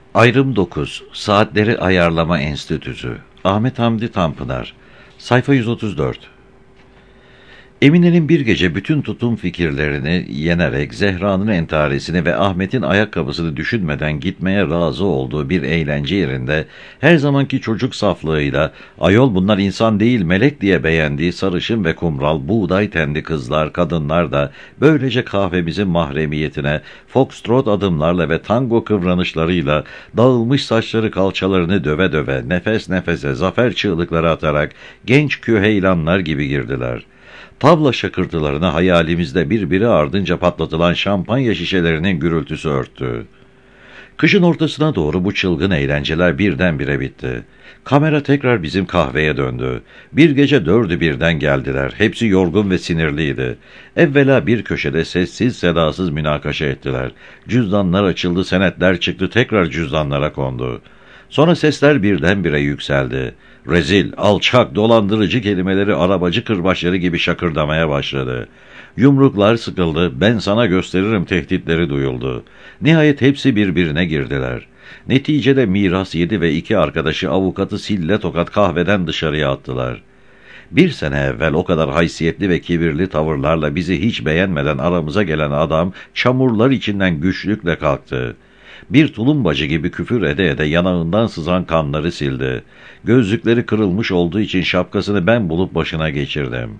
Ayrım 9. Saatleri Ayarlama Enstitüsü. Ahmet Hamdi Tanpınar. Sayfa 134. Emine'nin bir gece bütün tutum fikirlerini yenerek Zehra'nın entaresini ve Ahmet'in ayakkabısını düşünmeden gitmeye razı olduğu bir eğlence yerinde her zamanki çocuk saflığıyla ayol bunlar insan değil melek diye beğendiği sarışın ve kumral buğday tenli kızlar, kadınlar da böylece kahvemizin mahremiyetine foxtrot adımlarla ve tango kıvranışlarıyla dağılmış saçları kalçalarını döve döve nefes nefese zafer çığlıkları atarak genç küheylanlar gibi girdiler. Tavla şakırtılarına hayalimizde birbiri ardınca patlatılan şampanya şişelerinin gürültüsü örttü. Kışın ortasına doğru bu çılgın eğlenceler birdenbire bitti. Kamera tekrar bizim kahveye döndü. Bir gece 4'ü birden geldiler. Hepsi yorgun ve sinirliydi. Evvela bir köşede sessiz sedasız münakaşa ettiler. Cüzdanlar açıldı, senetler çıktı, tekrar cüzdanlara kondu. Sonra sesler birdenbire yükseldi. Rezil, alçak, dolandırıcı kelimeleri arabacı kırbaçları gibi şakırdamaya başladı. Yumruklar sıkıldı, ben sana gösteririm tehditleri duyuldu. Nihayet hepsi birbirine girdiler. Neticede miras yedi ve iki arkadaşı avukatı sille tokat kahveden dışarıya attılar. Bir sene evvel o kadar haysiyetli ve kibirli tavırlarla bizi hiç beğenmeden aramıza gelen adam çamurlar içinden güçlükle kalktı. Bir tulumbacı gibi küfür ede ede yanağından sızan kanları sildi. Gözlükleri kırılmış olduğu için şapkasını ben bulup başına geçirdim.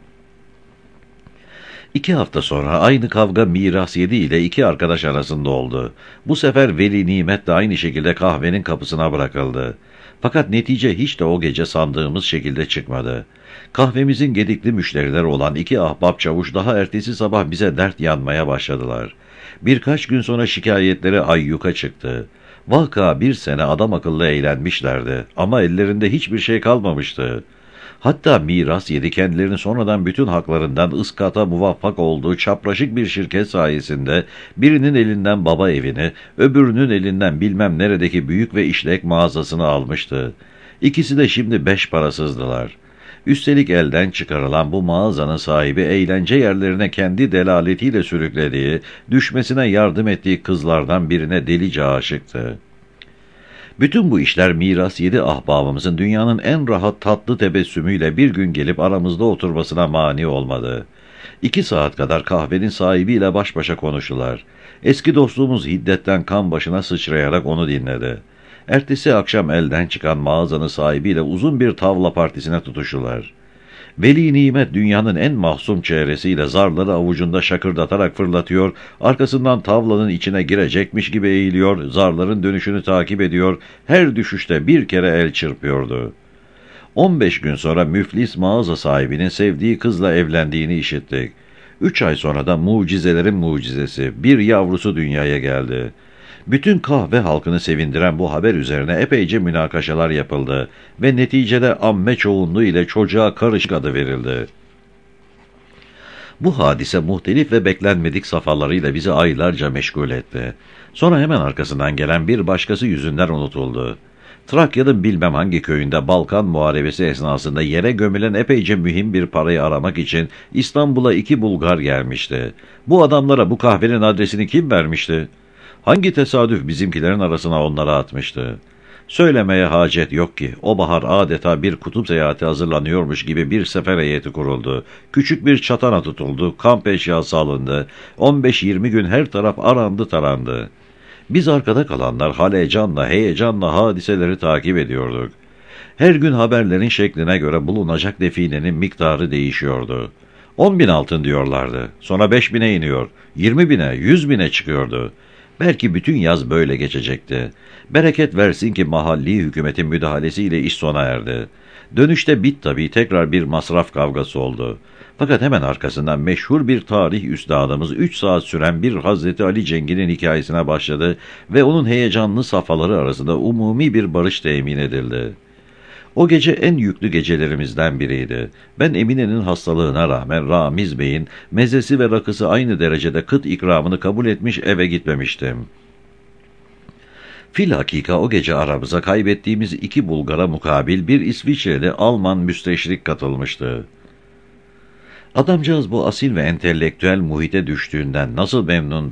2 hafta sonra aynı kavga miras yedi ile iki arkadaş arasında oldu. Bu sefer Veli Nimet de aynı şekilde kahvenin kapısına bırakıldı. Fakat netice hiç de o gece sandığımız şekilde çıkmadı. Kahvemizin gedikli müşterileri olan iki ahbap çavuş daha ertesi sabah bize dert yanmaya başladılar. Birkaç gün sonra şikayetleri ayyuka çıktı. Vaka bir sene adam akıllı eğlenmişlerdi ama ellerinde hiçbir şey kalmamıştı. Hatta miras yedi kendilerini sonradan bütün haklarından ıskata muvaffak olduğu çapraşık bir şirket sayesinde birinin elinden baba evini, öbürünün elinden bilmem neredeki büyük ve işlek mağazasını almıştı. İkisi de şimdi beş parasızdılar. Üstelik elden çıkarılan bu mağazanın sahibi eğlence yerlerine kendi delaletiyle sürüklediği, düşmesine yardım ettiği kızlardan birine delice aşıktı. Bütün bu işler miras yedi ahbabımızın dünyanın en rahat tatlı tebessümüyle bir gün gelip aramızda oturmasına mani olmadı. 2 saat kadar kahvenin sahibiyle baş başa konuştular. Eski dostluğumuz hiddetten kan başına sıçrayarak onu dinledi. Ertesi akşam elden çıkan mağazanın sahibiyle uzun bir tavla partisine tutuştular. Veli Nimet dünyanın en mahzun çehresiyle zarları avucunda şakırdatarak fırlatıyor, arkasından tavlanın içine girecekmiş gibi eğiliyor, zarların dönüşünü takip ediyor, her düşüşte bir kere el çırpıyordu. 15 gün sonra müflis mağaza sahibinin sevdiği kızla evlendiğini işittik. 3 ay sonra da mucizelerin mucizesi, bir yavrusu dünyaya geldi. Bütün kahve halkını sevindiren bu haber üzerine epeyce münakaşalar yapıldı ve neticede amme çoğunluğu ile çocuğa karışık adı verildi. Bu hadise muhtelif ve beklenmedik safhalarıyla bizi aylarca meşgul etti. Sonra hemen arkasından gelen bir başkası yüzünden unutuldu. Trakya'nın bilmem hangi köyünde Balkan Muharebesi esnasında yere gömülen epeyce mühim bir parayı aramak için İstanbul'a 2 Bulgar gelmişti. Bu adamlara bu kahvenin adresini kim vermişti? Hangi tesadüf bizimkilerin arasına onları atmıştı? Söylemeye hacet yok ki o bahar adeta bir kutup seyahati hazırlanıyormuş gibi bir sefer heyeti kuruldu. Küçük bir çatana tutuldu, kamp eşyası alındı. 15-20 gün her taraf arandı tarandı. Biz arkada kalanlar heyecanla hadiseleri takip ediyorduk. Her gün haberlerin şekline göre bulunacak definenin miktarı değişiyordu. 10.000 altın diyorlardı. Sonra 5.000'e iniyor. 20.000'e, 100.000'e çıkıyordu. Belki bütün yaz böyle geçecekti. Bereket versin ki mahalli hükümetin müdahalesiyle iş sona erdi. Dönüşte bit tabii tekrar bir masraf kavgası oldu. Fakat hemen arkasından meşhur bir tarih üstadımız 3 saat süren bir Hazreti Ali Cengi'nin hikayesine başladı ve onun heyecanlı safhaları arasında umumi bir barış temin edildi. O gece en yüklü gecelerimizden biriydi. Ben Emine'nin hastalığına rağmen Ramiz Bey'in mezesi ve rakısı aynı derecede kıt ikramını kabul etmiş eve gitmemiştim. Filhakika o gece aramıza kaybettiğimiz 2 Bulgar'a mukabil bir İsviçreli Alman müsteşrik katılmıştı. Adamcağız bu asil ve entelektüel muhite düştüğünden nasıl memnundu.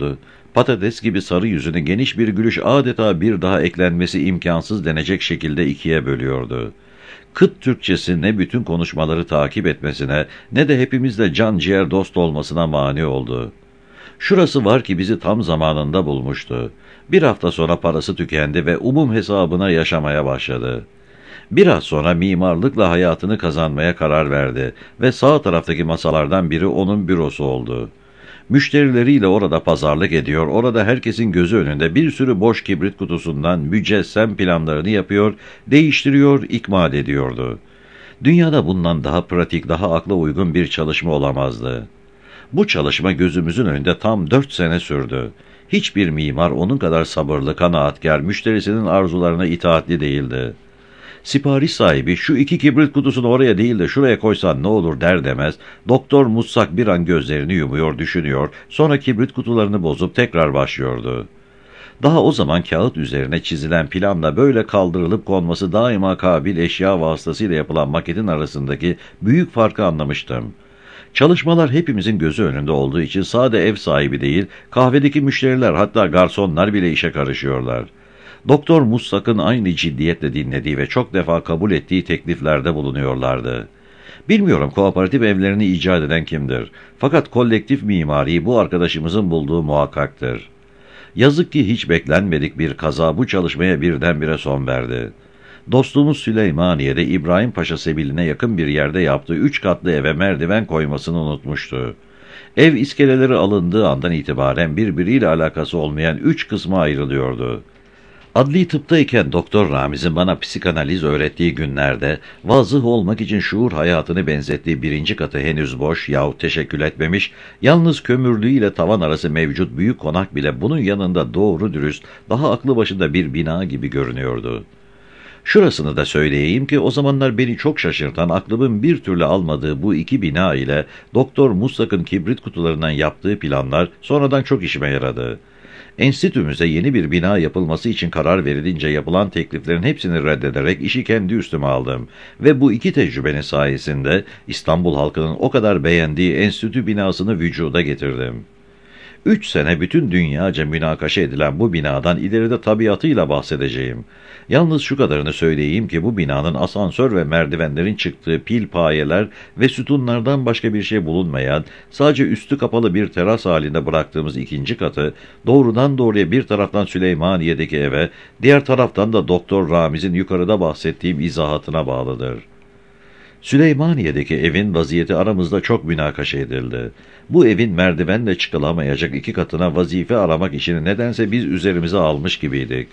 Patates gibi sarı yüzünü geniş bir gülüş adeta bir daha eklenmesi imkansız denecek şekilde ikiye bölüyordu. Kıt Türkçesi ne bütün konuşmaları takip etmesine ne de hepimizle can ciğer dost olmasına mani oldu. Şurası var ki bizi tam zamanında bulmuştu. Bir hafta sonra parası tükendi ve umum hesabına yaşamaya başladı. Biraz sonra mimarlıkla hayatını kazanmaya karar verdi ve sağ taraftaki masalardan biri onun bürosu oldu. Müşterileriyle orada pazarlık ediyor, orada herkesin gözü önünde bir sürü boş kibrit kutusundan mücessem planlarını yapıyor, değiştiriyor, ikmal ediyordu. Dünyada bundan daha pratik, daha akla uygun bir çalışma olamazdı. Bu çalışma gözümüzün önünde tam 4 sene sürdü. Hiçbir mimar onun kadar sabırlı, kanaatkar, müşterisinin arzularına itaatli değildi. Sipariş sahibi şu 2 kibrit kutusunu oraya değil de şuraya koysan ne olur der demez, Doktor Mussak bir an gözlerini yumuyor, düşünüyor, sonra kibrit kutularını bozup tekrar başlıyordu. Daha o zaman kağıt üzerine çizilen planla böyle kaldırılıp konması daima kabil eşya vasıtasıyla yapılan maketin arasındaki büyük farkı anlamıştım. Çalışmalar hepimizin gözü önünde olduğu için sade ev sahibi değil, kahvedeki müşteriler hatta garsonlar bile işe karışıyorlar. Doktor Mussak'ın aynı ciddiyetle dinlediği ve çok defa kabul ettiği tekliflerde bulunuyorlardı. Bilmiyorum kooperatif evlerini icat eden kimdir. Fakat kolektif mimariyi bu arkadaşımızın bulduğu muhakkaktır. Yazık ki hiç beklenmedik bir kaza bu çalışmaya birdenbire son verdi. Dostumuz Süleymaniye'de İbrahim Paşa Sebili'ne yakın bir yerde yaptığı 3 katlı eve merdiven koymasını unutmuştu. Ev iskeleleri alındığı andan itibaren birbiriyle alakası olmayan 3 kısma ayrılıyordu. Adli tıptayken Doktor Ramiz'in bana psikanaliz öğrettiği günlerde vazıh olmak için şuur hayatını benzettiği 1. katı henüz boş yahut teşekkül etmemiş, yalnız kömürlüğüyle tavan arası mevcut büyük konak bile bunun yanında doğru dürüst, daha aklı başında bir bina gibi görünüyordu. Şurasını da söyleyeyim ki o zamanlar beni çok şaşırtan, aklımın bir türlü almadığı bu 2 bina ile Doktor Mussak'ın kibrit kutularından yaptığı planlar sonradan çok işime yaradı. Enstitümüze yeni bir bina yapılması için karar verilince yapılan tekliflerin hepsini reddederek işi kendi üstüme aldım. Ve bu 2 tecrübenin sayesinde İstanbul halkının o kadar beğendiği enstitü binasını vücuda getirdim. 3 sene bütün dünyaca münakaşa edilen bu binadan ileride tabiatıyla bahsedeceğim. Yalnız şu kadarını söyleyeyim ki bu binanın asansör ve merdivenlerin çıktığı pilpayeler ve sütunlardan başka bir şey bulunmayan, sadece üstü kapalı bir teras halinde bıraktığımız 2. katı, doğrudan doğruya bir taraftan Süleymaniye'deki eve, diğer taraftan da Doktor Ramiz'in yukarıda bahsettiğim izahatına bağlıdır. Süleymaniye'deki evin vaziyeti aramızda çok münakaşa edildi. Bu evin merdivenle çıkılamayacak 2 katına vazife aramak işini nedense biz üzerimize almış gibiydik.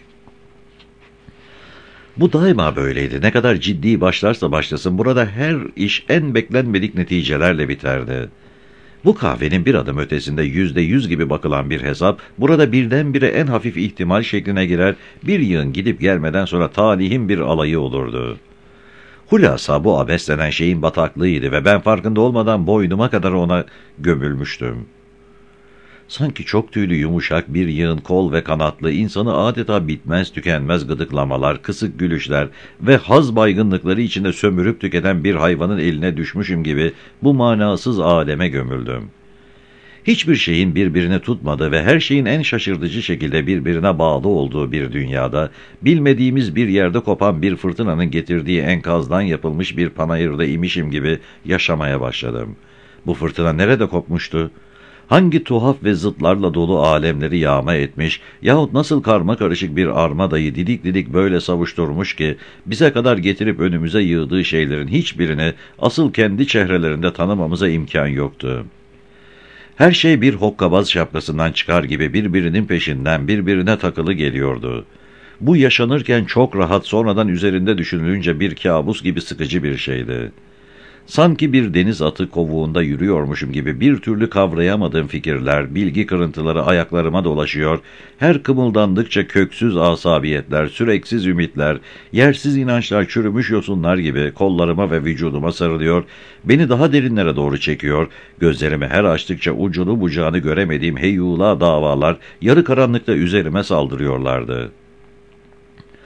Bu daima böyleydi. Ne kadar ciddi başlarsa başlasın burada her iş en beklenmedik neticelerle biterdi. Bu kahvenin bir adım ötesinde %100 gibi bakılan bir hesap, burada birdenbire en hafif ihtimal şekline girer, bir yığın gidip gelmeden sonra talihin bir alayı olurdu. Hulasa bu abes denen şeyin bataklığıydı ve ben farkında olmadan boynuma kadar ona gömülmüştüm. Sanki çok tüylü yumuşak bir yığın kol ve kanatlı insanı adeta bitmez tükenmez gıdıklamalar, kısık gülüşler ve haz baygınlıkları içinde sömürüp tüketen bir hayvanın eline düşmüşüm gibi bu manasız aleme gömüldüm. Hiçbir şeyin birbirini tutmadığı ve her şeyin en şaşırtıcı şekilde birbirine bağlı olduğu bir dünyada, bilmediğimiz bir yerde kopan bir fırtınanın getirdiği enkazdan yapılmış bir panayırda imişim gibi yaşamaya başladım. Bu fırtına nerede kopmuştu? Hangi tuhaf ve zıtlarla dolu alemleri yağma etmiş yahut nasıl karma karışık bir armadayı didik didik böyle savuşturmuş ki bize kadar getirip önümüze yığdığı şeylerin hiçbirini asıl kendi çehrelerinde tanımamıza imkan yoktu. Her şey bir hokkabaz şapkasından çıkar gibi birbirinin peşinden birbirine takılı geliyordu. Bu yaşanırken çok rahat, sonradan üzerinde düşünülünce bir kabus gibi sıkıcı bir şeydi. Sanki bir deniz atı kovuğunda yürüyormuşum gibi bir türlü kavrayamadığım fikirler, bilgi kırıntıları ayaklarıma dolaşıyor, her kımıldandıkça köksüz asabiyetler, süreksiz ümitler, yersiz inançlar çürümüş yosunlar gibi kollarıma ve vücuduma sarılıyor, beni daha derinlere doğru çekiyor, gözlerimi her açtıkça ucunu bucağını göremediğim heyula davalar yarı karanlıkta üzerime saldırıyorlardı.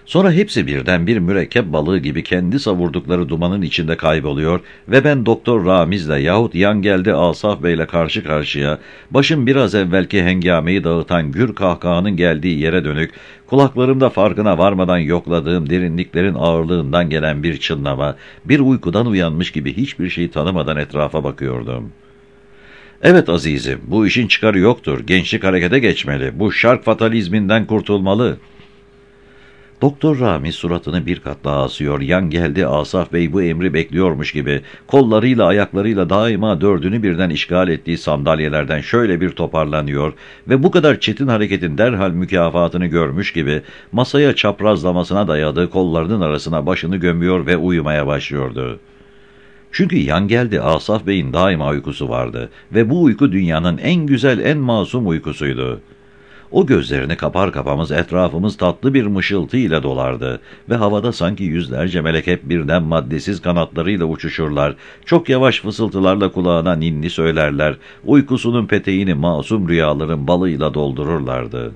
Sonra hepsi birden bir mürekkep balığı gibi kendi savurdukları dumanın içinde kayboluyor ve ben Doktor Ramiz'le yahut yan geldi Asaf Bey'le karşı karşıya, başım biraz evvelki hengameyi dağıtan gür kahkahanın geldiği yere dönük, kulaklarımda farkına varmadan yokladığım derinliklerin ağırlığından gelen bir çınlama, bir uykudan uyanmış gibi hiçbir şeyi tanımadan etrafa bakıyordum. Evet azizim, bu işin çıkarı yoktur. Gençlik harekete geçmeli. Bu şark fatalizminden kurtulmalı. Doktor Ramiz suratını bir kat daha asıyor, yan geldi Asaf Bey bu emri bekliyormuş gibi, kollarıyla ayaklarıyla daima dördünü birden işgal ettiği sandalyelerden şöyle bir toparlanıyor ve bu kadar çetin hareketin derhal mükafatını görmüş gibi, masaya çaprazlamasına dayadığı kollarının arasına başını gömüyor ve uyumaya başlıyordu. Çünkü yan geldi Asaf Bey'in daima uykusu vardı ve bu uyku dünyanın en güzel, en masum uykusuydu. O gözlerini kapar kapamız etrafımız tatlı bir mışıltı ile dolardı ve havada sanki yüzlerce melek hep birden maddesiz kanatlarıyla uçuşurlar, çok yavaş fısıltılarla kulağına ninni söylerler, uykusunun peteğini masum rüyaların balıyla doldururlardı.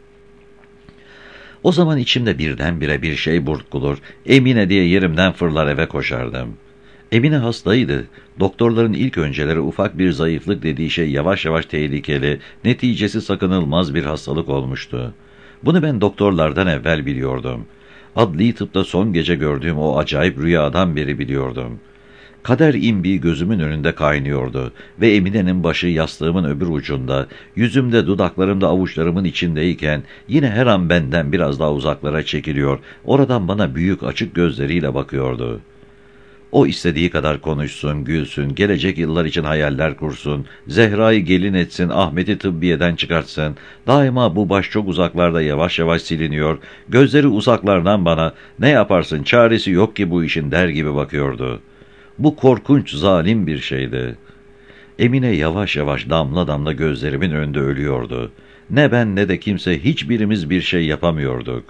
O zaman içimde birdenbire bir şey burkulur, Emine diye yerimden fırlar eve koşardım. Emine hastaydı. Doktorların ilk önceleri ufak bir zayıflık dediği şey yavaş yavaş tehlikeli, neticesi sakınılmaz bir hastalık olmuştu. Bunu ben doktorlardan evvel biliyordum. Adli tıpta son gece gördüğüm o acayip rüyadan beri biliyordum. Kader imbiği gözümün önünde kaynıyordu ve Emine'nin başı yastığımın öbür ucunda, yüzümde, dudaklarımda, avuçlarımın içindeyken yine her an benden biraz daha uzaklara çekiliyor, oradan bana büyük açık gözleriyle bakıyordu. O istediği kadar konuşsun, gülsün, gelecek yıllar için hayaller kursun, Zehra'yı gelin etsin, Ahmet'i tıbbiyeden çıkartsın. Daima bu baş çok uzaklarda yavaş yavaş siliniyor, gözleri uzaklardan bana, ne yaparsın, çaresi yok ki bu işin der gibi bakıyordu. Bu korkunç, zalim bir şeydi. Emine yavaş yavaş damla damla gözlerimin önünde ölüyordu. Ne ben ne de kimse, hiçbirimiz bir şey yapamıyorduk.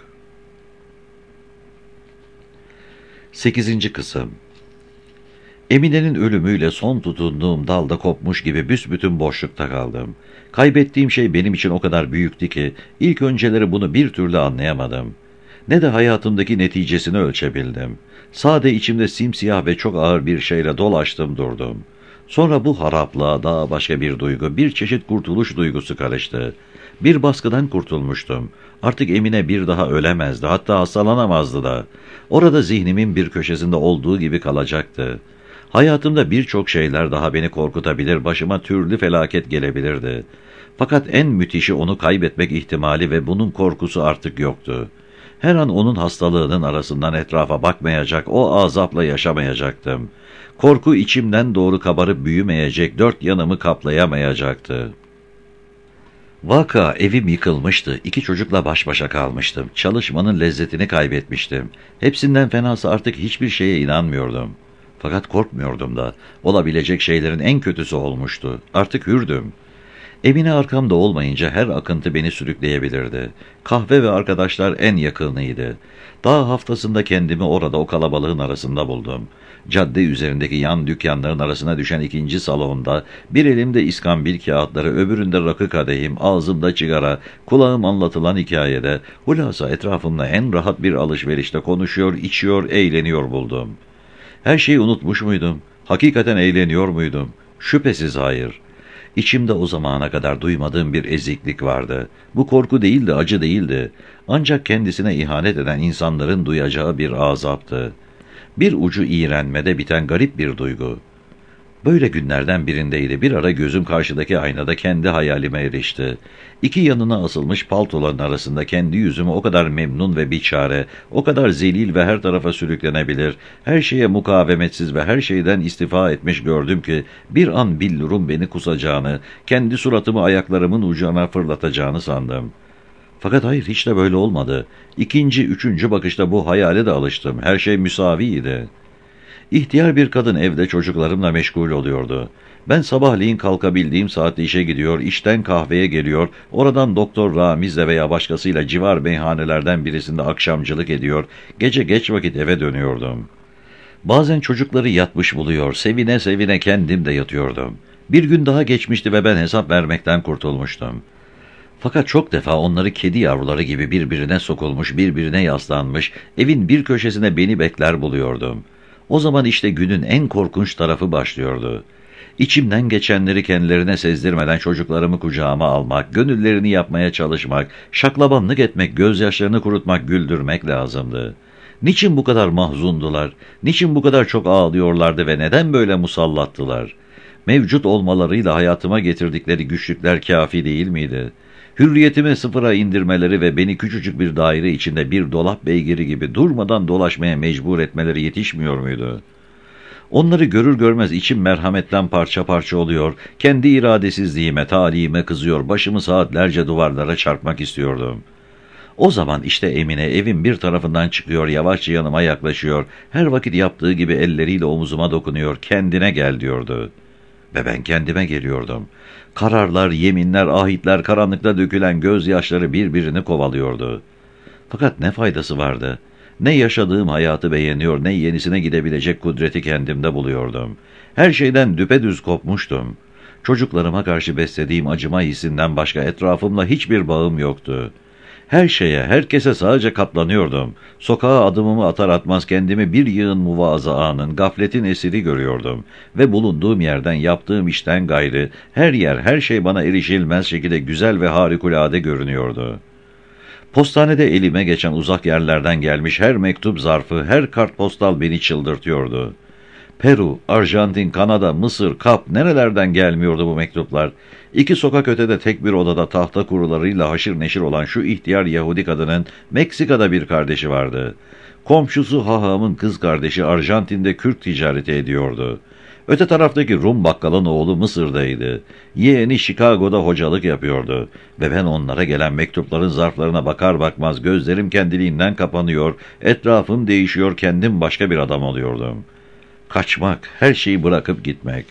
8. Kısım. Emine'nin ölümüyle son tutunduğum dalda kopmuş gibi büsbütün boşlukta kaldım. Kaybettiğim şey benim için o kadar büyüktü ki, ilk önceleri bunu bir türlü anlayamadım. Ne de hayatımdaki neticesini ölçebildim. Sade içimde simsiyah ve çok ağır bir şeyle dolaştım durdum. Sonra bu haraplığa daha başka bir duygu, bir çeşit kurtuluş duygusu karıştı. Bir baskıdan kurtulmuştum. Artık Emine bir daha ölemezdi, hatta hastalanamazdı da. Orada zihnimin bir köşesinde olduğu gibi kalacaktı. Hayatımda birçok şeyler daha beni korkutabilir, başıma türlü felaket gelebilirdi. Fakat en müthişi onu kaybetmek ihtimali ve bunun korkusu artık yoktu. Her an onun hastalığının arasından etrafa bakmayacak, o azapla yaşamayacaktım. Korku içimden doğru kabarıp büyümeyecek, dört yanımı kaplayamayacaktı. Vaka evim yıkılmıştı, 2 çocukla baş başa kalmıştım, çalışmanın lezzetini kaybetmiştim. Hepsinden fenası artık hiçbir şeye inanmıyordum. Fakat korkmuyordum da, olabilecek şeylerin en kötüsü olmuştu. Artık hürdüm. Emine arkamda olmayınca her akıntı beni sürükleyebilirdi. Kahve ve arkadaşlar en yakınıydı. Daha haftasında kendimi orada o kalabalığın arasında buldum. Cadde üzerindeki yan dükkanların arasına düşen 2. salonda, bir elimde iskambil kağıtları, öbüründe rakı kadehim, ağzımda sigara, kulağım anlatılan hikayede, hulasa etrafımda en rahat bir alışverişte konuşuyor, içiyor, eğleniyor buldum. Her şeyi unutmuş muydum? Hakikaten eğleniyor muydum? Şüphesiz hayır. İçimde o zamana kadar duymadığım bir eziklik vardı. Bu korku değildi, acı değildi. Ancak kendisine ihanet eden insanların duyacağı bir azaptı. Bir ucu iğrenmede biten garip bir duygu. Böyle günlerden birindeydi. Bir ara gözüm karşıdaki aynada kendi hayalime erişti. 2 yanına asılmış paltoların arasında kendi yüzümü o kadar memnun ve biçare, o kadar zelil ve her tarafa sürüklenebilir, her şeye mukavemetsiz ve her şeyden istifa etmiş gördüm ki, bir an billurun beni kusacağını, kendi suratımı ayaklarımın ucuna fırlatacağını sandım. Fakat hayır, hiç de böyle olmadı. 2., 3. bakışta bu hayale de alıştım. Her şey müsaviydi. İhtiyar bir kadın evde çocuklarımla meşgul oluyordu. Ben sabahleyin kalkabildiğim saatte işe gidiyor, işten kahveye geliyor, oradan Doktor Ramiz'le veya başkasıyla civar meyhanelerden birisinde akşamcılık ediyor, gece geç vakit eve dönüyordum. Bazen çocukları yatmış buluyor, sevine sevine kendim de yatıyordum. Bir gün daha geçmişti ve ben hesap vermekten kurtulmuştum. Fakat çok defa onları kedi yavruları gibi birbirine sokulmuş, birbirine yaslanmış, evin bir köşesine beni bekler buluyordum. O zaman işte günün en korkunç tarafı başlıyordu. İçimden geçenleri kendilerine sezdirmeden çocuklarımı kucağıma almak, gönüllerini yapmaya çalışmak, şaklabanlık etmek, gözyaşlarını kurutmak, güldürmek lazımdı. Niçin bu kadar mahzundular? Niçin bu kadar çok ağlıyorlardı ve neden böyle musallattılar? Mevcut olmalarıyla hayatıma getirdikleri güçlükler kafi değil miydi? Hürriyetimi sıfıra indirmeleri ve beni küçücük bir daire içinde bir dolap beygiri gibi durmadan dolaşmaya mecbur etmeleri yetişmiyor muydu? Onları görür görmez içim merhametten parça parça oluyor, kendi iradesizliğime, talihime kızıyor, başımı saatlerce duvarlara çarpmak istiyordum. O zaman işte Emine evin bir tarafından çıkıyor, yavaşça yanıma yaklaşıyor, her vakit yaptığı gibi elleriyle omuzuma dokunuyor, kendine gel diyordu. Ve ben kendime geliyordum. Kararlar, yeminler, ahitler, karanlıkta dökülen gözyaşları birbirini kovalıyordu. Fakat ne faydası vardı? Ne yaşadığım hayatı beğeniyor, ne yenisine gidebilecek kudreti kendimde buluyordum. Her şeyden düpedüz kopmuştum. Çocuklarıma karşı beslediğim acıma hissinden başka etrafımla hiçbir bağım yoktu. Her şeye, herkese sadece katlanıyordum. Sokağa adımımı atar atmaz kendimi bir yığın muvazzaanın, gafletin esiri görüyordum. Ve bulunduğum yerden, yaptığım işten gayrı, her yer, her şey bana erişilmez şekilde güzel ve harikulade görünüyordu. Postanede elime geçen uzak yerlerden gelmiş her mektup zarfı, her kartpostal beni çıldırtıyordu. Peru, Arjantin, Kanada, Mısır, Kap, nerelerden gelmiyordu bu mektuplar? 2 sokak ötede tek bir odada tahta kurularıyla haşır neşir olan şu ihtiyar Yahudi kadının Meksika'da bir kardeşi vardı. Komşusu hahamın kız kardeşi Arjantin'de Kürt ticareti ediyordu. Öte taraftaki Rum bakkalın oğlu Mısır'daydı. Yeğeni Chicago'da hocalık yapıyordu. Ve ben onlara gelen mektupların zarflarına bakar bakmaz gözlerim kendiliğinden kapanıyor, etrafım değişiyor, kendim başka bir adam oluyordum. Kaçmak, her şeyi bırakıp gitmek.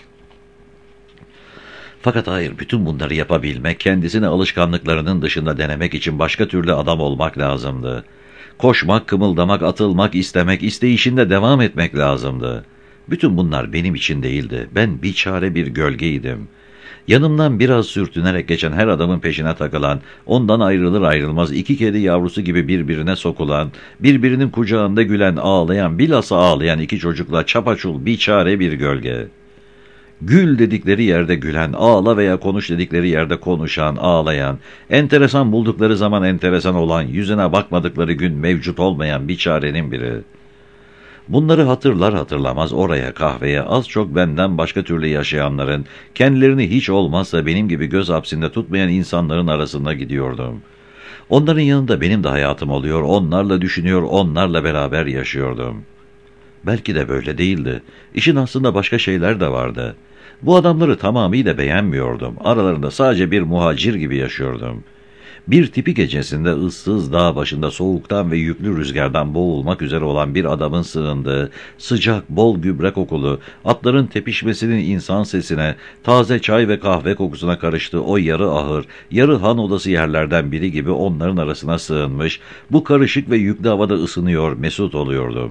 Fakat hayır, bütün bunları yapabilmek, kendisine alışkanlıklarının dışında denemek için başka türlü adam olmak lazımdı. Koşmak, kımıldamak, atılmak, istemek, isteyişinde devam etmek lazımdı. Bütün bunlar benim için değildi. Ben biçare bir gölgeydim. Yanımdan biraz sürtünerek geçen her adamın peşine takılan, ondan ayrılır ayrılmaz 2 kedi yavrusu gibi birbirine sokulan, birbirinin kucağında gülen, ağlayan, bilhassa ağlayan 2 çocukla çapaçul biçare bir gölge. Gül dedikleri yerde gülen, ağla veya konuş dedikleri yerde konuşan, ağlayan, enteresan buldukları zaman enteresan olan, yüzüne bakmadıkları gün mevcut olmayan biçarenin biri. Bunları hatırlar hatırlamaz oraya, kahveye, az çok benden başka türlü yaşayanların, kendilerini hiç olmazsa benim gibi göz hapsinde tutmayan insanların arasında gidiyordum. Onların yanında benim de hayatım oluyor, onlarla düşünüyor, onlarla beraber yaşıyordum. Belki de böyle değildi. İşin aslında başka şeyler de vardı. Bu adamları tamamıyla beğenmiyordum. Aralarında sadece bir muhacir gibi yaşıyordum. Bir tipi gecesinde ıssız dağ başında soğuktan ve yüklü rüzgardan boğulmak üzere olan bir adamın sığındığı, sıcak, bol gübre kokulu, atların tepişmesinin insan sesine, taze çay ve kahve kokusuna karıştığı o yarı ahır, yarı han odası yerlerden biri gibi onların arasına sığınmış, bu karışık ve yüklü havada ısınıyor, mesut oluyordum.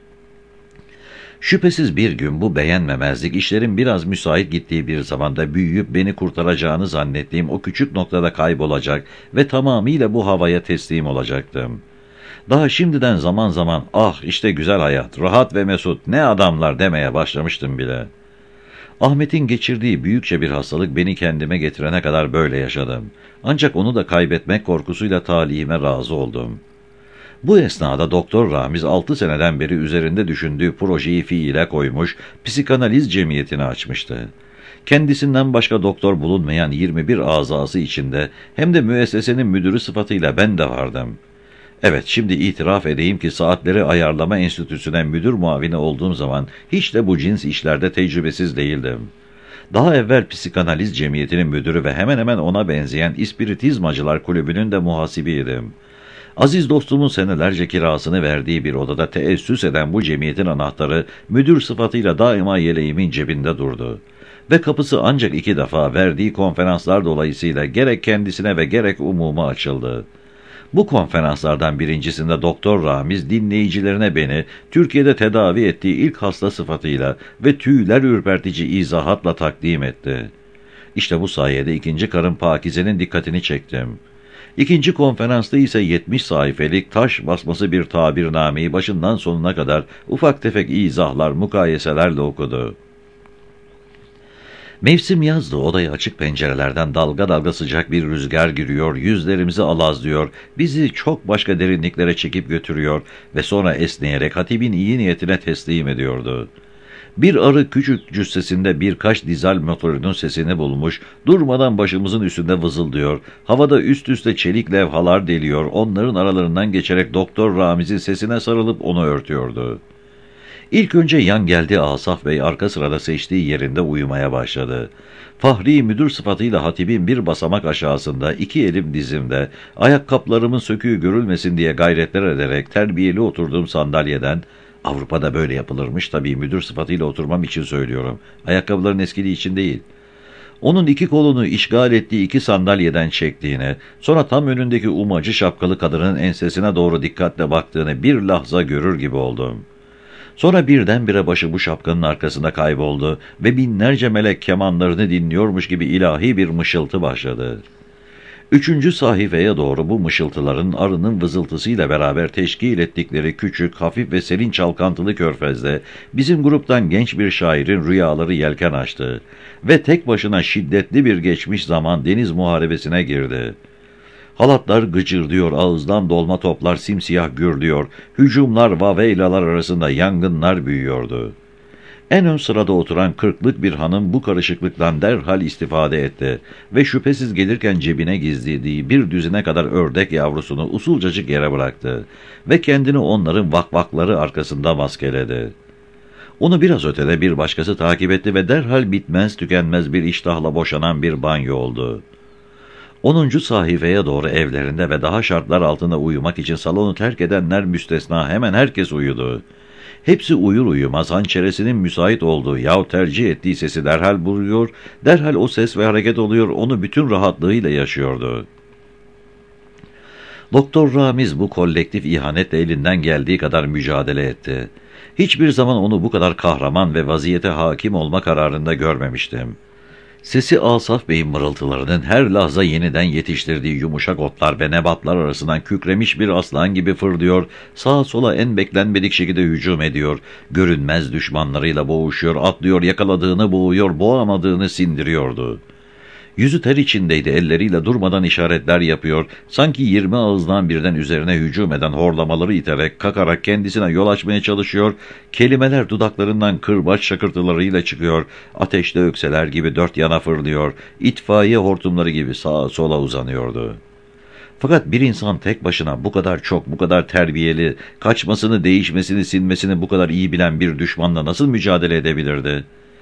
Şüphesiz bir gün bu beğenmemezlik işlerin biraz müsait gittiği bir zamanda büyüyüp beni kurtaracağını zannettiğim o küçük noktada kaybolacak ve tamamıyla bu havaya teslim olacaktım. Daha şimdiden zaman zaman ah işte güzel hayat, rahat ve mesut ne adamlar demeye başlamıştım bile. Ahmet'in geçirdiği büyükçe bir hastalık beni kendime getirene kadar böyle yaşadım. Ancak onu da kaybetmek korkusuyla talihime razı oldum. Bu esnada Doktor Ramiz 6 seneden beri üzerinde düşündüğü projeyi fiile koymuş, psikanaliz cemiyetini açmıştı. Kendisinden başka doktor bulunmayan 21 azası içinde hem de müessesenin müdürü sıfatıyla ben de vardım. Evet, şimdi itiraf edeyim ki saatleri ayarlama enstitüsüne müdür muavini olduğum zaman hiç de bu cins işlerde tecrübesiz değildim. Daha evvel psikanaliz cemiyetinin müdürü ve hemen hemen ona benzeyen İspiritizmacılar kulübünün de muhasibiydim. Aziz dostumun senelerce kirasını verdiği bir odada teessüs eden bu cemiyetin anahtarı müdür sıfatıyla daima yeleğimin cebinde durdu. Ve kapısı ancak 2 defa verdiği konferanslar dolayısıyla gerek kendisine ve gerek umuma açıldı. Bu konferanslardan birincisinde Doktor Ramiz dinleyicilerine beni Türkiye'de tedavi ettiği ilk hasta sıfatıyla ve tüyler ürpertici izahatla takdim etti. İşte bu sayede ikinci karım Pakize'nin dikkatini çektim. İkinci konferansta ise 70 sayfelik taş basması bir tabirnameyi başından sonuna kadar ufak tefek izahlar, mukayeselerle okudu. Mevsim yazdı, odaya açık pencerelerden dalga dalga sıcak bir rüzgar giriyor, yüzlerimizi alazlıyor, bizi çok başka derinliklere çekip götürüyor ve sonra esneyerek hatibin iyi niyetine teslim ediyordu. Bir arı küçük cüssesinde birkaç dizel motorunun sesini bulmuş, durmadan başımızın üstünde vızıldıyor, havada üst üste çelik levhalar deliyor, onların aralarından geçerek Doktor Ramiz'in sesine sarılıp onu örtüyordu. İlk önce yan geldi Asaf Bey, arka sırada seçtiği yerinde uyumaya başladı. Fahri müdür sıfatıyla hatibin bir basamak aşağısında, iki elim dizimde, ayakkabılarımın söküğü görülmesin diye gayretler ederek terbiyeli oturduğum sandalyeden, Avrupa'da böyle yapılırmış tabii, müdür sıfatıyla oturmam için söylüyorum, ayakkabıların eskiliği için değil. Onun iki kolunu işgal ettiği iki sandalyeden çektiğini, sonra tam önündeki umacı şapkalı kadının ensesine doğru dikkatle baktığını bir lahza görür gibi oldum. Sonra birdenbire başı bu şapkanın arkasında kayboldu ve binlerce melek kemanlarını dinliyormuş gibi ilahi bir mışıltı başladı. Üçüncü sayfaya doğru bu mışıltıların arının vızıltısıyla beraber teşkil ettikleri küçük, hafif ve serin çalkantılı körfezde bizim gruptan genç bir şairin rüyaları yelken açtı ve tek başına şiddetli bir geçmiş zaman deniz muharebesine girdi. Halatlar gıcırdıyor, ağızdan dolma toplar simsiyah gürlüyor, hücumlar, vaveylalar arasında yangınlar büyüyordu. En ön sırada oturan 40'lık bir hanım bu karışıklıktan derhal istifade etti ve şüphesiz gelirken cebine gizlediği bir düzine kadar ördek yavrusunu usulcacık yere bıraktı ve kendini onların vakvakları arkasında maskeledi. Onu biraz ötede bir başkası takip etti ve derhal bitmez tükenmez bir iştahla boşanan bir banyo oldu. 10. sayfaya doğru evlerinde ve daha şartlar altında uyumak için salonu terk edenler müstesna hemen herkes uyudu. Hepsi uyur uyumaz hançeresinin müsait olduğu yahut tercih ettiği sesi derhal buluyor, derhal o ses ve hareket oluyor, onu bütün rahatlığıyla yaşıyordu. Doktor Ramiz bu kolektif ihanetle elinden geldiği kadar mücadele etti. Hiçbir zaman onu bu kadar kahraman ve vaziyete hakim olma kararında görmemiştim. Sesi Asaf Bey'in mırıltılarının her lahza yeniden yetiştirdiği yumuşak otlar ve nebatlar arasından kükremiş bir aslan gibi fırlıyor, sağa sola en beklenmedik şekilde hücum ediyor, görünmez düşmanlarıyla boğuşuyor, atlıyor, yakaladığını boğuyor, boğamadığını sindiriyordu. Yüzü ter içindeydi, elleriyle durmadan işaretler yapıyor, sanki 20 ağızdan birden üzerine hücum eden horlamaları iterek, kakarak kendisine yol açmaya çalışıyor, kelimeler dudaklarından kırbaç şakırtılarıyla çıkıyor, ateşte ökseler gibi dört yana fırlıyor, itfaiye hortumları gibi sağa sola uzanıyordu. Fakat bir insan tek başına bu kadar çok, bu kadar terbiyeli, kaçmasını, değişmesini, sinmesini bu kadar iyi bilen bir düşmanla nasıl mücadele edebilirdi?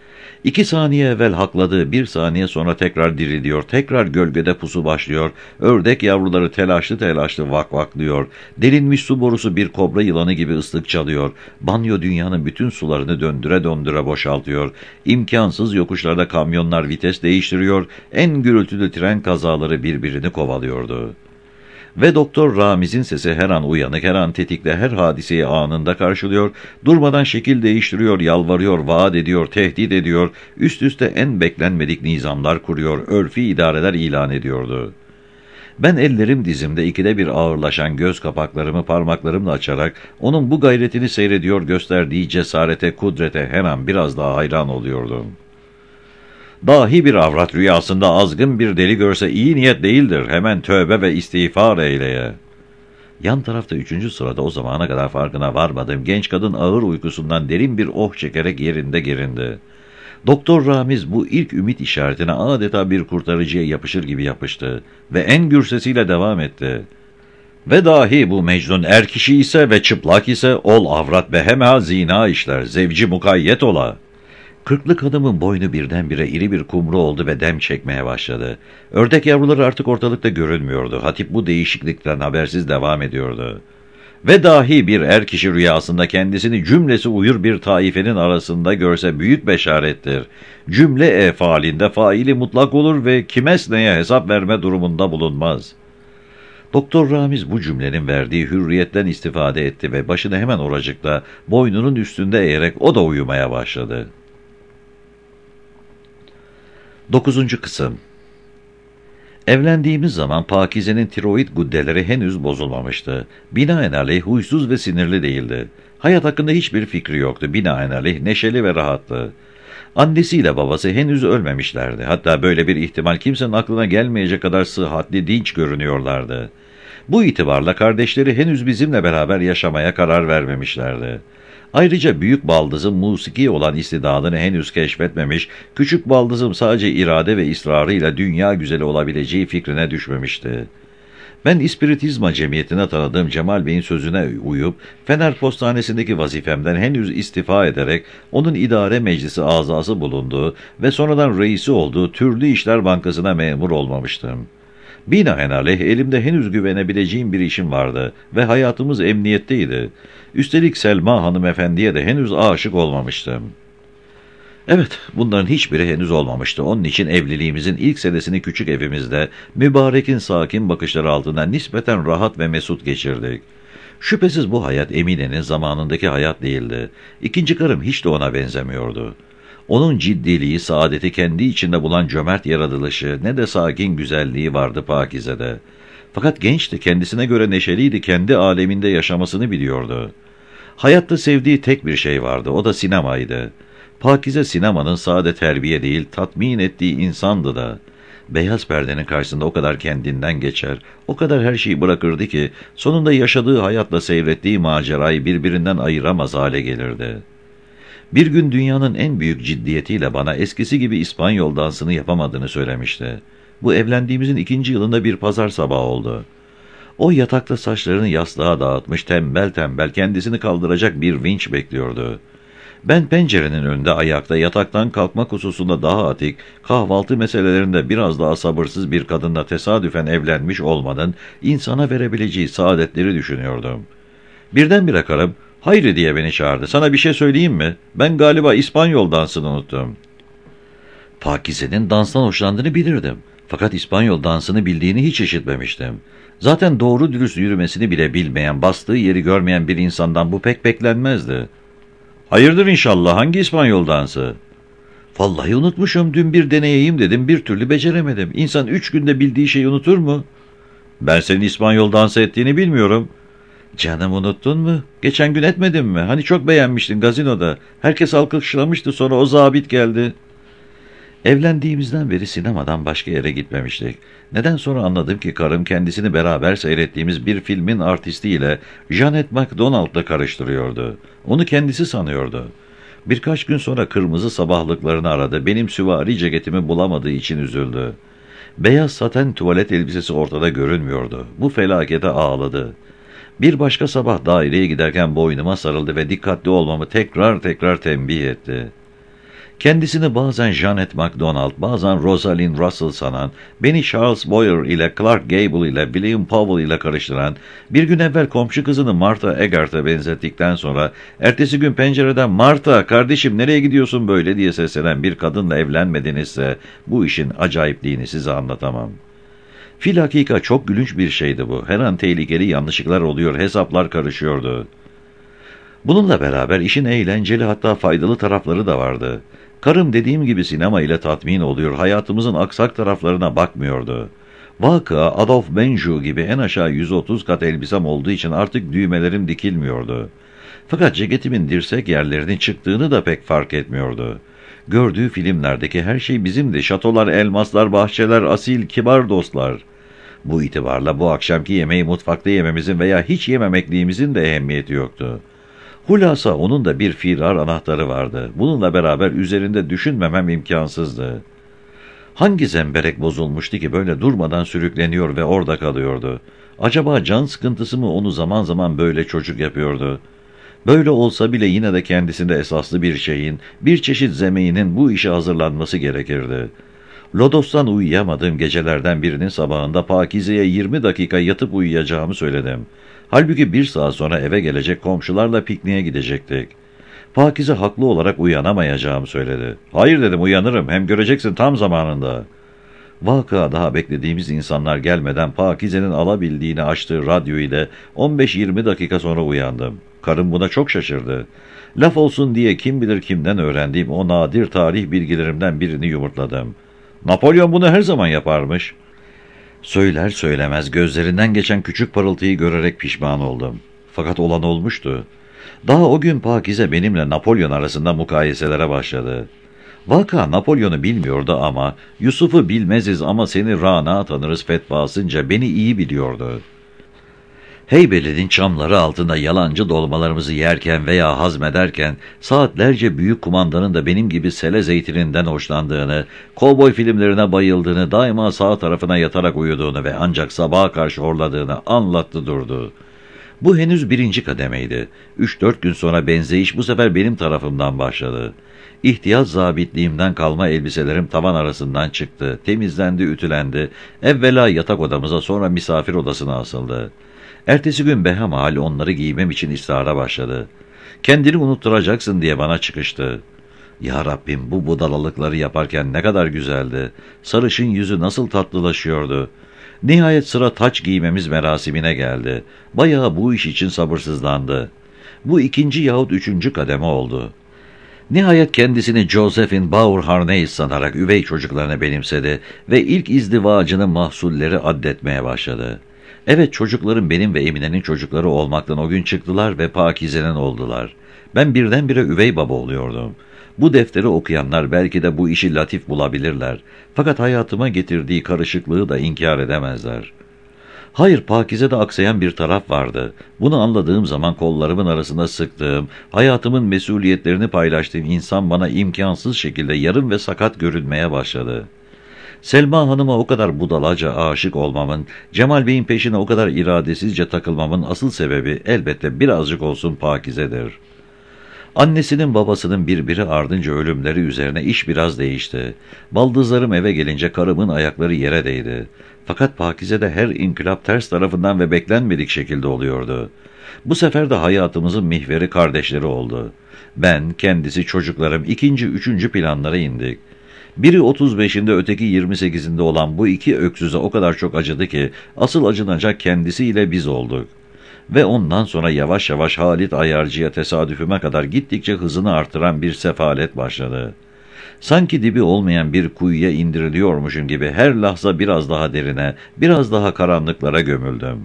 2 saniye evvel hakladığı, 1 saniye sonra tekrar diriliyor, tekrar gölgede pusu başlıyor, ördek yavruları telaşlı telaşlı vakvaklıyor, delinmiş su borusu bir kobra yılanı gibi ıslık çalıyor, banyo dünyanın bütün sularını döndüre döndüre boşaltıyor, imkansız yokuşlarda kamyonlar vites değiştiriyor, en gürültülü tren kazaları birbirini kovalıyordu. Ve Doktor Ramiz'in sesi her an uyanık, her an tetikle, her hadiseyi anında karşılıyor, durmadan şekil değiştiriyor, yalvarıyor, vaat ediyor, tehdit ediyor, üst üste en beklenmedik nizamlar kuruyor, örfi idareler ilan ediyordu. Ben ellerim dizimde ikide bir ağırlaşan göz kapaklarımı parmaklarımla açarak onun bu gayretini seyrediyor, gösterdiği cesarete, kudrete her an biraz daha hayran oluyordum. Dahi bir avrat rüyasında azgın bir deli görse iyi niyet değildir, hemen tövbe ve istiğfar eyleye. Yan tarafta 3. sırada o zamana kadar farkına varmadığım genç kadın ağır uykusundan derin bir oh çekerek yerinde gerindi. Doktor Ramiz bu ilk ümit işaretine adeta bir kurtarıcıya yapışır gibi yapıştı ve en gür sesiyle devam etti. Ve dahi bu Mecnun er kişi ise ve çıplak ise ol avrat behema zina işler, zevci mukayyet ola. 40'lık adamın boynu birdenbire iri bir kumru oldu ve dem çekmeye başladı. Ördek yavruları artık ortalıkta görünmüyordu. Hatip bu değişiklikten habersiz devam ediyordu. Ve dahi bir er kişi rüyasında kendisini cümlesi uyur bir taifenin arasında görse büyük beşarettir. Cümle efalinde faili mutlak olur ve kimesneye hesap verme durumunda bulunmaz. Doktor Ramiz bu cümlenin verdiği hürriyetten istifade etti ve başını hemen oracıkta, boynunun üstünde eğerek o da uyumaya başladı. 9. Kısım. Evlendiğimiz zaman Pakize'nin tiroid guddeleri henüz bozulmamıştı. Binaenaleyh huysuz ve sinirli değildi. Hayat hakkında hiçbir fikri yoktu. Binaenaleyh neşeli ve rahattı. Annesiyle babası henüz ölmemişlerdi. Hatta böyle bir ihtimal kimsenin aklına gelmeyecek kadar sıhhatli, dinç görünüyorlardı. Bu itibarla kardeşleri henüz bizimle beraber yaşamaya karar vermemişlerdi. Ayrıca büyük baldızım musiki olan istidadını henüz keşfetmemiş, küçük baldızım sadece irade ve ısrarıyla dünya güzeli olabileceği fikrine düşmemişti. Ben İspiritizma Cemiyeti'ne tanıdığım Cemal Bey'in sözüne uyup, Fener Postanesi'ndeki vazifemden henüz istifa ederek, onun idare meclisi azası bulunduğu ve sonradan reisi olduğu Türlü İşler Bankası'na memur olmamıştım. Binaenaleyh elimde henüz güvenebileceğim bir işim vardı ve hayatımız emniyetteydi. Üstelik Selma hanımefendiye de henüz aşık olmamıştım. Evet, bunların hiçbiri henüz olmamıştı. Onun için evliliğimizin ilk senesini küçük evimizde, mübarekin sakin bakışları altında nispeten rahat ve mesut geçirdik. Şüphesiz bu hayat Emine'nin zamanındaki hayat değildi. İkinci karım hiç de ona benzemiyordu. Onun ciddiliği, saadeti kendi içinde bulan cömert yaratılışı, ne de sakin güzelliği vardı Pakize'de. Fakat gençti, kendisine göre neşeliydi, kendi aleminde yaşamasını biliyordu. Hayatta sevdiği tek bir şey vardı, o da sinemaydı. Pakize sinemanın sade terbiye değil, tatmin ettiği insandı da. Beyaz perdenin karşısında o kadar kendinden geçer, o kadar her şeyi bırakırdı ki, sonunda yaşadığı hayatla seyrettiği macerayı birbirinden ayıramaz hale gelirdi. Bir gün dünyanın en büyük ciddiyetiyle bana eskisi gibi İspanyol dansını yapamadığını söylemişti. Bu evlendiğimizin 2. yılında bir pazar sabahı oldu. O yatakta saçlarını yastığa dağıtmış tembel tembel kendisini kaldıracak bir vinç bekliyordu. Ben pencerenin önünde ayakta yataktan kalkmak hususunda daha atik, kahvaltı meselelerinde biraz daha sabırsız bir kadınla tesadüfen evlenmiş olmanın insana verebileceği saadetleri düşünüyordum. Birdenbire karım, "Hayri" diye beni çağırdı. "Sana bir şey söyleyeyim mi? Ben galiba İspanyol dansını unuttum." Pakize'nin danstan hoşlandığını bilirdim. Fakat İspanyol dansını bildiğini hiç işitmemiştim. Zaten doğru dürüst yürümesini bile bilmeyen, bastığı yeri görmeyen bir insandan bu pek beklenmezdi. "Hayırdır inşallah, hangi İspanyol dansı?" "Vallahi unutmuşum, dün bir deneyeyim dedim, bir türlü beceremedim. İnsan 3 günde bildiği şeyi unutur mu?" "Ben senin İspanyol dansı ettiğini bilmiyorum." "Canım, unuttun mu? Geçen gün etmedin mi? Hani çok beğenmiştin gazinoda. Herkes alkışlamıştı, sonra o zabit geldi." Evlendiğimizden beri sinemadan başka yere gitmemiştik. Neden sonra anladım ki karım kendisini beraber seyrettiğimiz bir filmin artistiyle Janet MacDonald'la karıştırıyordu. Onu kendisi sanıyordu. Birkaç gün sonra kırmızı sabahlıklarını aradı. Benim süvari ceketimi bulamadığı için üzüldü. Beyaz saten tuvalet elbisesi ortada görünmüyordu. Bu felakete ağladı. Bir başka sabah daireye giderken boynuma sarıldı ve dikkatli olmamı tekrar tekrar tembih etti. Kendisini bazen Janet MacDonald, bazen Rosalind Russell sanan, beni Charles Boyer ile Clark Gable ile William Powell ile karıştıran, bir gün evvel komşu kızını Martha Egart'a benzettikten sonra, ertesi gün pencereden "Martha, kardeşim nereye gidiyorsun böyle?" diye seslenen bir kadınla evlenmedinizse, bu işin acayipliğini size anlatamam. Filhakika çok gülünç bir şeydi bu. Her an tehlikeli yanlışlıklar oluyor, hesaplar karışıyordu. Bununla beraber işin eğlenceli, hatta faydalı tarafları da vardı. Karım dediğim gibi sinema ile tatmin oluyor, hayatımızın aksak taraflarına bakmıyordu. Vaka Adolf Benju gibi en aşağı 130 kat elbisem olduğu için artık düğmelerim dikilmiyordu. Fakat ceketimin dirsek yerlerinin çıktığını da pek fark etmiyordu. Gördüğü filmlerdeki her şey bizimdi. Şatolar, elmaslar, bahçeler, asil, kibar dostlar. Bu itibarla bu akşamki yemeği mutfakta yememizin veya hiç yememekliğimizin de ehemmiyeti yoktu. Hulasa onun da bir firar anahtarı vardı. Bununla beraber üzerinde düşünmemem imkansızdı. Hangi zemberek bozulmuştu ki böyle durmadan sürükleniyor ve orada kalıyordu? Acaba can sıkıntısı mı onu zaman zaman böyle çocuk yapıyordu? Böyle olsa bile yine de kendisinde esaslı bir şeyin, bir çeşit zemeğinin bu işe hazırlanması gerekirdi. Lodos'tan uyuyamadığım gecelerden birinin sabahında Pakize'ye 20 dakika yatıp uyuyacağımı söyledim. Halbuki 1 saat sonra eve gelecek, komşularla pikniğe gidecektik. Pakize haklı olarak uyanamayacağımı söyledi. "Hayır" dedim, "uyanırım, hem göreceksin tam zamanında." Vaka daha beklediğimiz insanlar gelmeden Pakize'nin alabildiğini açtığı radyo ile 15-20 dakika sonra uyandım. Karım buna çok şaşırdı. Laf olsun diye kim bilir kimden öğrendiğim o nadir tarih bilgilerimden birini yumurtladım. Napolyon bunu her zaman yaparmış. Söyler söylemez gözlerinden geçen küçük parıltıyı görerek pişman oldum. Fakat olan olmuştu. Daha o gün Pakize benimle Napolyon arasında mukayeselere başladı. Vaka Napolyon'u bilmiyordu ama Yusuf'u bilmeziz ama seni Rana tanırız fetvasınca beni iyi biliyordu. Heybeli'nin çamları altında yalancı dolmalarımızı yerken veya hazmederken saatlerce büyük kumandanın da benim gibi sele zeytininden hoşlandığını, kovboy filmlerine bayıldığını, daima sağ tarafına yatarak uyuduğunu ve ancak sabaha karşı horladığını anlattı durdu. Bu henüz birinci kademeydi. 3-4 gün sonra benzeyiş bu sefer benim tarafımdan başladı. İhtiyat zabitliğimden kalma elbiselerim tavan arasından çıktı, temizlendi, ütülendi, evvela yatak odamıza sonra misafir odasına asıldı. Ertesi gün Behamal onları giymem için ısrara başladı. Kendini unutturacaksın diye bana çıkıştı. Ya Rabbim bu budalalıkları yaparken ne kadar güzeldi. Sarışın yüzü nasıl tatlılaşıyordu. Nihayet sıra taç giymemiz merasimine geldi. Bayağı bu iş için sabırsızlandı. Bu ikinci yahut üçüncü kademe oldu. Nihayet kendisini Josephine Bauer Harneis sanarak üvey çocuklarına benimsedi ve ilk izdivacının mahsulleri addetmeye başladı. Evet, çocuklarım benim ve Emine'nin çocukları olmaktan o gün çıktılar ve Pakize'nin oldular. Ben birdenbire üvey baba oluyordum. Bu defteri okuyanlar belki de bu işi latif bulabilirler. Fakat hayatıma getirdiği karışıklığı da inkar edemezler. Hayır, Pakize'de aksayan bir taraf vardı. Bunu anladığım zaman kollarımın arasında sıktığım, hayatımın mesuliyetlerini paylaştığım insan bana imkansız şekilde yarım ve sakat görünmeye başladı. Selma Hanım'a o kadar budalaca aşık olmamın, Cemal Bey'in peşine o kadar iradesizce takılmamın asıl sebebi elbette birazcık olsun Pakize'dir. Annesinin babasının birbiri ardınca ölümleri üzerine iş biraz değişti. Baldızlarım eve gelince karımın ayakları yere değdi. Fakat Pakize'de her inkılap ters tarafından ve beklenmedik şekilde oluyordu. Bu sefer de hayatımızın mihveri kardeşleri oldu. Ben, kendisi, çocuklarım ikinci, üçüncü planlara indik. Biri 35'inde öteki 28'inde olan bu iki öksüze o kadar çok acıdı ki asıl acınacak kendisiyle biz olduk. Ve ondan sonra yavaş yavaş Halit Ayarcı'ya tesadüfüme kadar gittikçe hızını artıran bir sefalet başladı. Sanki dibi olmayan bir kuyuya indiriliyormuşum gibi her lahza biraz daha derine, biraz daha karanlıklara gömüldüm.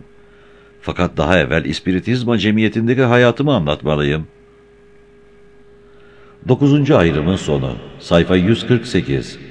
Fakat daha evvel İspiritizma cemiyetindeki hayatımı anlatmalıyım. 9. ayrımın sonu. Sayfa 148.